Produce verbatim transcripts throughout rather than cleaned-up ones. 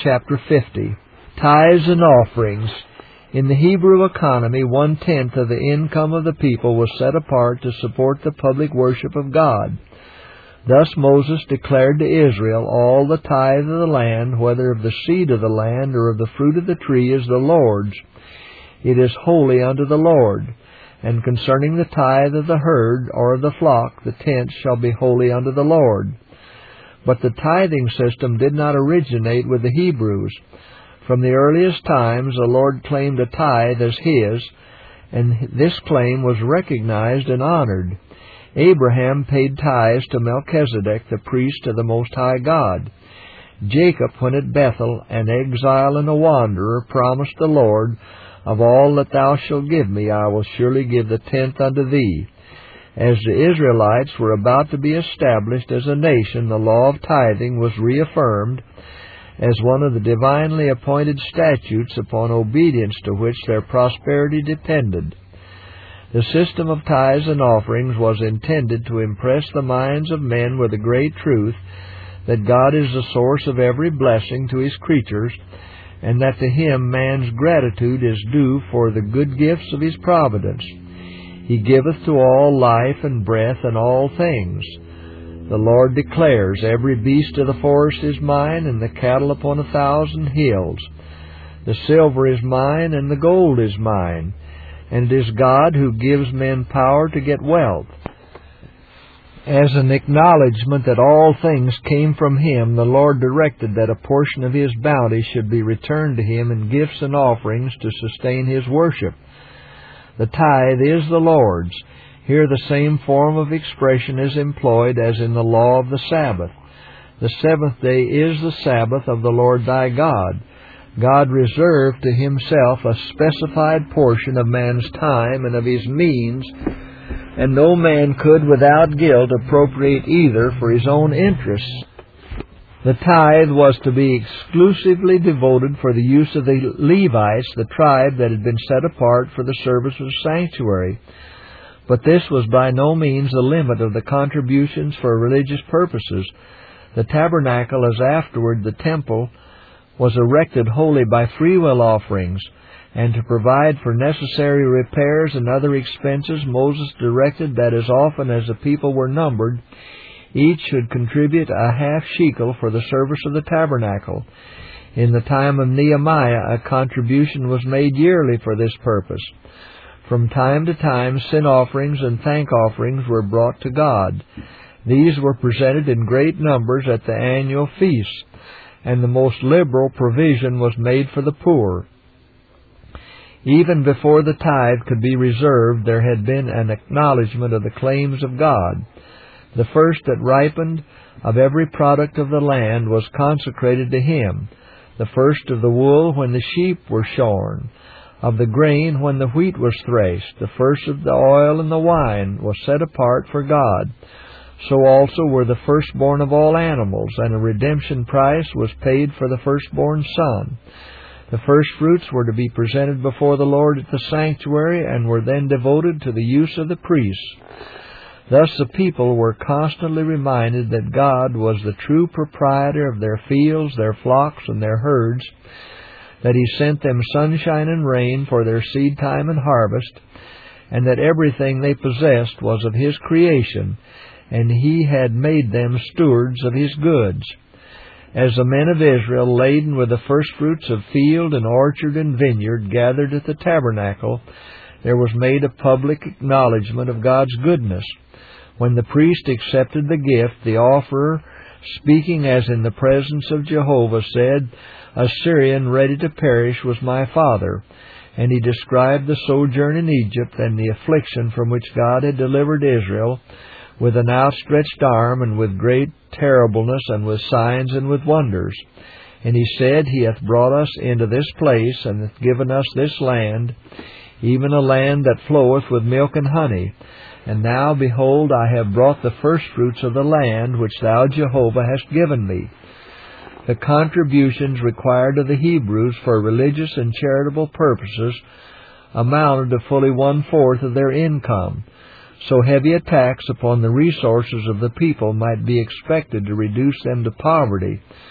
chapter fifty. Tithes and offerings. In the Hebrew economy, one-tenth of the income of the people was set apart to support the public worship of God. Thus Moses declared to Israel, all the tithe of the land, whether of the seed of the land or of the fruit of the tree, is the Lord's. It is holy unto the Lord. And concerning the tithe of the herd or of the flock, the tenth shall be holy unto the Lord. But the tithing system did not originate with the Hebrews. From the earliest times, the Lord claimed a tithe as His, and this claim was recognized and honored. Abraham paid tithes to Melchizedek, the priest of the Most High God. Jacob, when at Bethel, an exile and a wanderer, promised the Lord, of all that thou shalt give me, I will surely give the tenth unto thee. As the Israelites were about to be established as a nation, the law of tithing was reaffirmed as one of the divinely appointed statutes upon obedience to which their prosperity depended. The system of tithes and offerings was intended to impress the minds of men with the great truth that God is the source of every blessing to His creatures, and that to Him man's gratitude is due for the good gifts of His providence. He giveth to all life and breath and all things. The Lord declares, every beast of the forest is mine, and the cattle upon a thousand hills. The silver is mine, and the gold is mine. And it is God who gives men power to get wealth. As an acknowledgment that all things came from Him, the Lord directed that a portion of His bounty should be returned to Him in gifts and offerings to sustain His worship. The tithe is the Lord's. Here the same form of expression is employed as in the law of the Sabbath. The seventh day is the Sabbath of the Lord thy God. God reserved to Himself a specified portion of man's time and of his means, and no man could without guilt appropriate either for his own interests. The tithe was to be exclusively devoted for the use of the Levites, the tribe that had been set apart for the service of the sanctuary. But this was by no means the limit of the contributions for religious purposes. The tabernacle, as afterward the temple, was erected wholly by freewill offerings, and to provide for necessary repairs and other expenses, Moses directed that as often as the people were numbered, each should contribute a half shekel for the service of the tabernacle. In the time of Nehemiah, a contribution was made yearly for this purpose. From time to time, sin offerings and thank offerings were brought to God. These were presented in great numbers at the annual feasts, and the most liberal provision was made for the poor. Even before the tithe could be reserved, there had been an acknowledgment of the claims of God. The first that ripened of every product of the land was consecrated to Him, the first of the wool when the sheep were shorn, of the grain when the wheat was threshed, the first of the oil and the wine was set apart for God. So also were the firstborn of all animals, and a redemption price was paid for the firstborn son. The firstfruits were to be presented before the Lord at the sanctuary, and were then devoted to the use of the priests. Thus the people were constantly reminded that God was the true proprietor of their fields, their flocks, and their herds, that He sent them sunshine and rain for their seed time and harvest, and that everything they possessed was of His creation, and He had made them stewards of His goods. As the men of Israel, laden with the firstfruits of field and orchard and vineyard, gathered at the tabernacle, there was made a public acknowledgment of God's goodness. When the priest accepted the gift, the offerer, speaking as in the presence of Jehovah, said, "A Syrian ready to perish was my father." And he described the sojourn in Egypt and the affliction from which God had delivered Israel, with an outstretched arm, and with great terribleness, and with signs, and with wonders. And he said, He hath brought us into this place, and hath given us this land, even a land that floweth with milk and honey. And now, behold, I have brought the firstfruits of the land, which Thou, Jehovah, hast given me. The contributions required of the Hebrews for religious and charitable purposes amounted to fully one-fourth of their income. So heavy a tax upon the resources of the people might be expected to reduce them to poverty,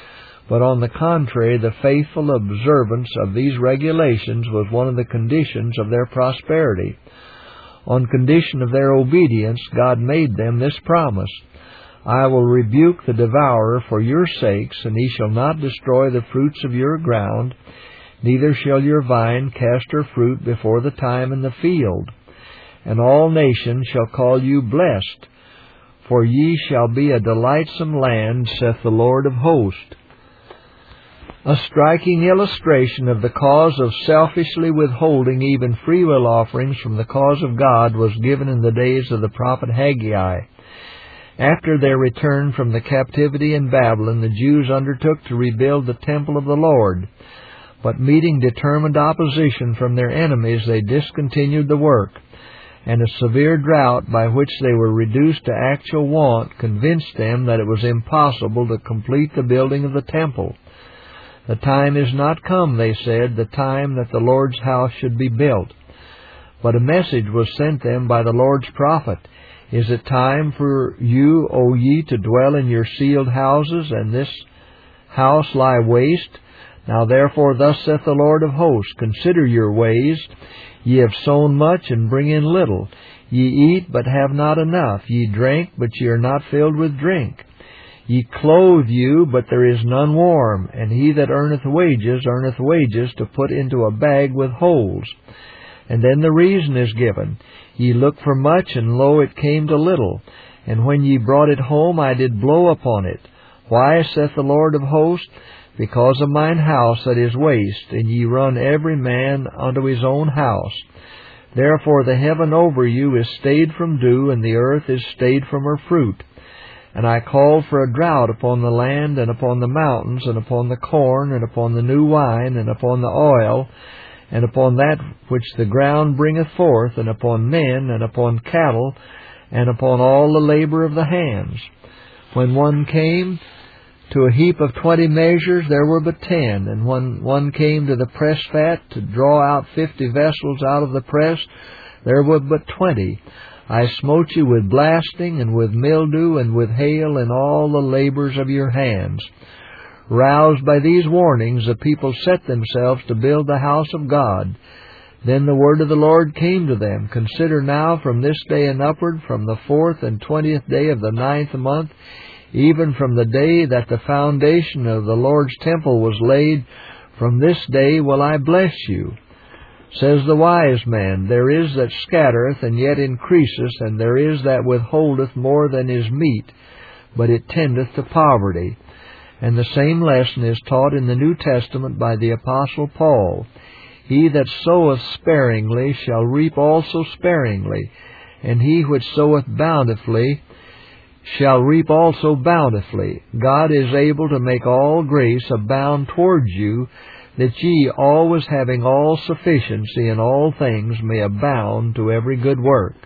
but on the contrary, the faithful observance of these regulations was one of the conditions of their prosperity. On condition of their obedience, God made them this promise: I will rebuke the devourer for your sakes, and he shall not destroy the fruits of your ground, neither shall your vine cast her fruit before the time in the field. And all nations shall call you blessed, for ye shall be a delightsome land, saith the Lord of hosts. A striking illustration of the cause of selfishly withholding even freewill offerings from the cause of God was given in the days of the prophet Haggai. After their return from the captivity in Babylon, the Jews undertook to rebuild the temple of the Lord. But meeting determined opposition from their enemies, they discontinued the work, and a severe drought by which they were reduced to actual want convinced them that it was impossible to complete the building of the temple. The time is not come, they said, the time that the Lord's house should be built. But a message was sent them by the Lord's prophet: Is it time for you, O ye, to dwell in your sealed houses, and this house lie waste? Now therefore thus saith the Lord of hosts, Consider your ways. Ye have sown much, and bring in little. Ye eat, but have not enough. Ye drink, but ye are not filled with drink. Ye clothe you, but there is none warm. And he that earneth wages, earneth wages to put into a bag with holes. And then the reason is given: Ye looked for much, and lo, it came to little. And when ye brought it home, I did blow upon it. Why, saith the Lord of hosts? Because of mine house that is waste, and ye run every man unto his own house. Therefore the heaven over you is stayed from dew, and the earth is stayed from her fruit. And I called for a drought upon the land, and upon the mountains, and upon the corn, and upon the new wine, and upon the oil, and upon that which the ground bringeth forth, and upon men, and upon cattle, and upon all the labor of the hands. When one came to a heap of twenty measures, there were but ten. And when one came to the press fat, to draw out fifty vessels out of the press, there were but twenty. I smote you with blasting, and with mildew, and with hail, in all the labors of your hands. Roused by these warnings, the people set themselves to build the house of God. Then the word of the Lord came to them: Consider now from this day and upward, from the fourth and twentieth day of the ninth month, even from the day that the foundation of the Lord's temple was laid, from this day will I bless you. Says the wise man, There is that scattereth, and yet increaseth, and there is that withholdeth more than is meet, but it tendeth to poverty. And the same lesson is taught in the New Testament by the Apostle Paul. He that soweth sparingly shall reap also sparingly, and he which soweth bountifully shall reap also bountifully. God is able to make all grace abound towards you, that ye, always having all sufficiency in all things, may abound to every good work.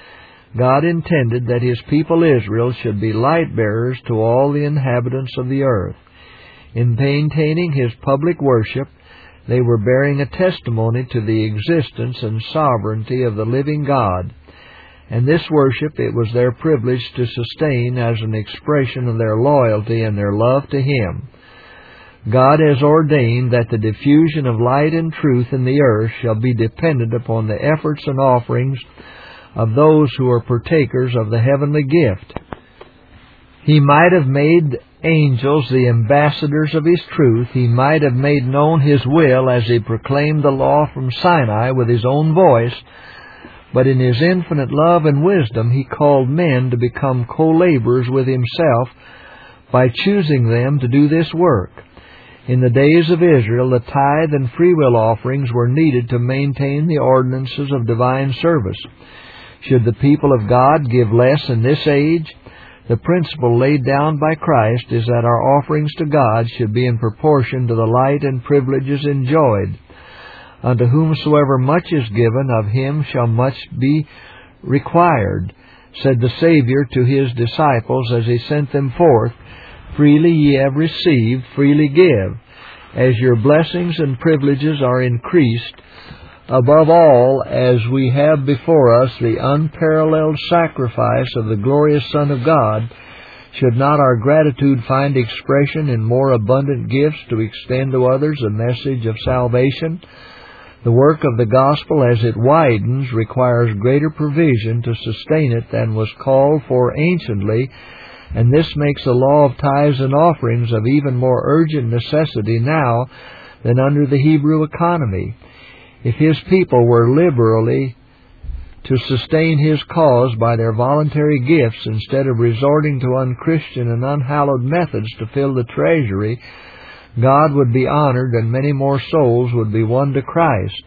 God intended that His people Israel should be light-bearers to all the inhabitants of the earth. In maintaining His public worship, they were bearing a testimony to the existence and sovereignty of the living God. And this worship it was their privilege to sustain as an expression of their loyalty and their love to Him. God has ordained that the diffusion of light and truth in the earth shall be dependent upon the efforts and offerings of those who are partakers of the heavenly gift. He might have made angels the ambassadors of His truth. He might have made known His will as He proclaimed the law from Sinai with His own voice. But in His infinite love and wisdom, He called men to become co-laborers with Himself by choosing them to do this work. In the days of Israel, the tithe and freewill offerings were needed to maintain the ordinances of divine service. Should the people of God give less in this age? The principle laid down by Christ is that our offerings to God should be in proportion to the light and privileges enjoyed. Unto whomsoever much is given, of him shall much be required, said the Savior to His disciples as He sent them forth. Freely ye have received, freely give. As your blessings and privileges are increased, above all, as we have before us the unparalleled sacrifice of the glorious Son of God, Should not our gratitude find expression in more abundant gifts to extend to others the message of salvation? The work of the gospel, as it widens, requires greater provision to sustain it than was called for anciently, and this makes the law of tithes and offerings of even more urgent necessity now than under the Hebrew economy. If His people were liberally to sustain His cause by their voluntary gifts instead of resorting to unchristian and unhallowed methods to fill the treasury, God would be honored and many more souls would be won to Christ.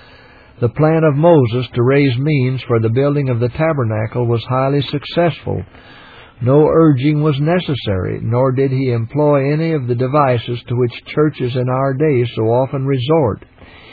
The plan of Moses to raise means for the building of the tabernacle was highly successful. No urging was necessary, nor did he employ any of the devices to which churches in our day so often resort.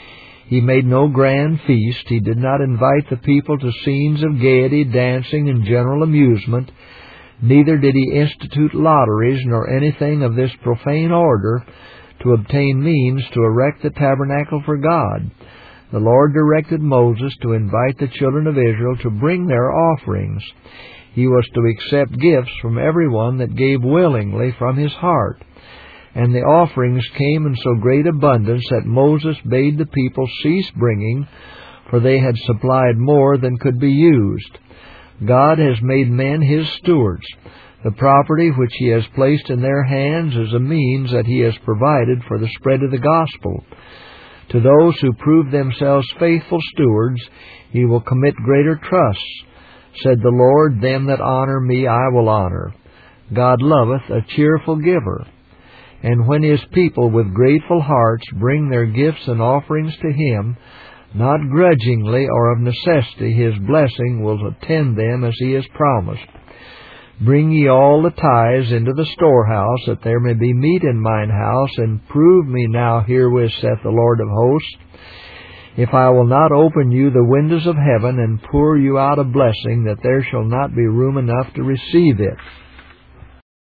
He made no grand feast. He did not invite the people to scenes of gaiety, dancing, and general amusement. Neither did he institute lotteries nor anything of this profane order to obtain means to erect the tabernacle for God. The Lord directed Moses to invite the children of Israel to bring their offerings. He was to accept gifts from everyone that gave willingly from his heart. And the offerings came in so great abundance that Moses bade the people cease bringing, for they had supplied more than could be used. God has made men His stewards. The property which He has placed in their hands is a means that He has provided for the spread of the gospel. To those who prove themselves faithful stewards, He will commit greater trusts. Said the Lord, them that honor me I will honor. God loveth a cheerful giver. And when His people with grateful hearts bring their gifts and offerings to Him, not grudgingly or of necessity, His blessing will attend them as He has promised. Bring ye all the tithes into the storehouse, that there may be meat in mine house, and prove me now herewith, saith the Lord of hosts, if I will not open you the windows of heaven, and pour you out a blessing, that there shall not be room enough to receive it.